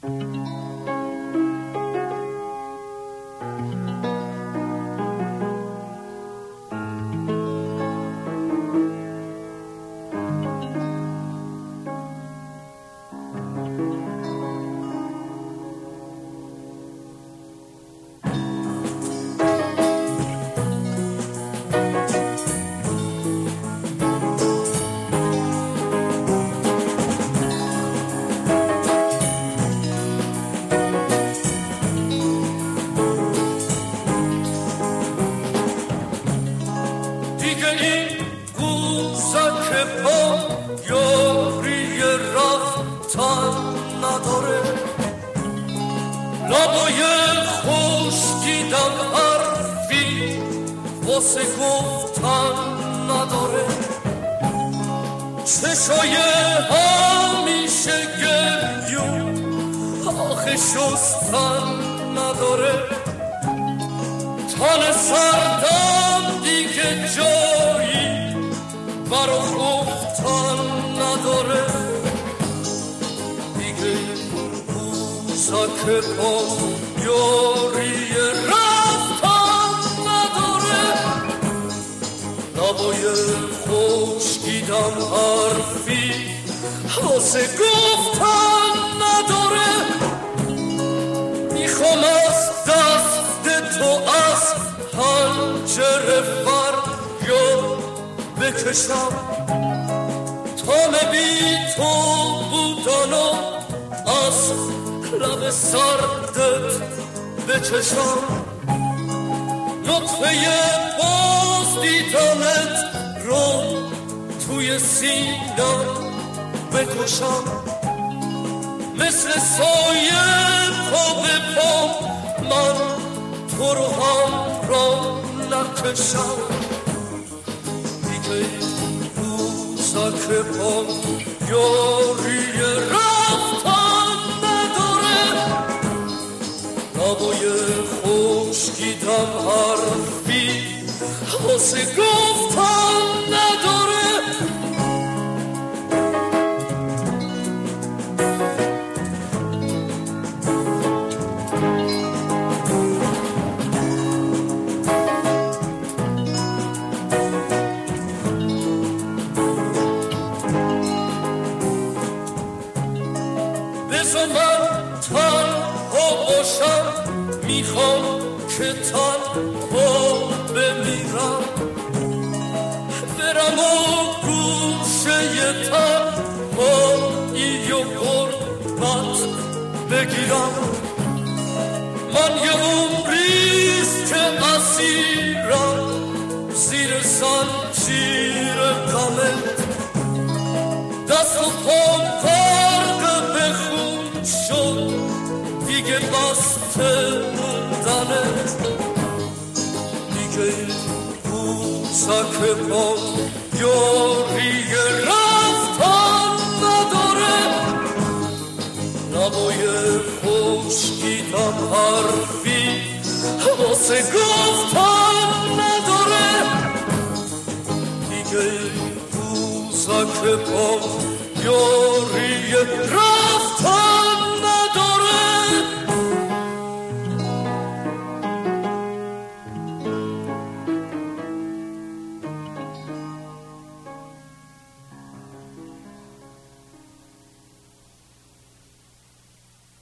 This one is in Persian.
واسه گفتن نداره، چشای همیشه گریون آخه شستن نداره، تن سردم دیگه جایی برا گفتن نداره، دیگه روزا که با یاری خشکیدم حرفی واسه گفتن نداره، میخوام از دست تو از پنجره فریاد بکشم، تا بی تو بودنو از لب سردت بچشم، نطفه باز دیدنت رو توی سینم بکشم، مثل سایه پا به پا من تو رو هم را نکشم، دیگه روزا که با یاری رفتن نداره، نبای خشکیدم حرفی واسه گفتن نداره. بذار من تنها باشم، میخوام که تنها بمیرم، برم و گوشه تنهایی و غربت بگیرم، من یه عمریست که اسیرم زیر زنجیر غمت، دست و پام غرق به خون شد دیگه بسته موندنت، دیگه روزا که با یاری رفتن نداره، نبای خشکیدم حرفی واسه گفتن نداره، دیگه روزا که با یاری رفتن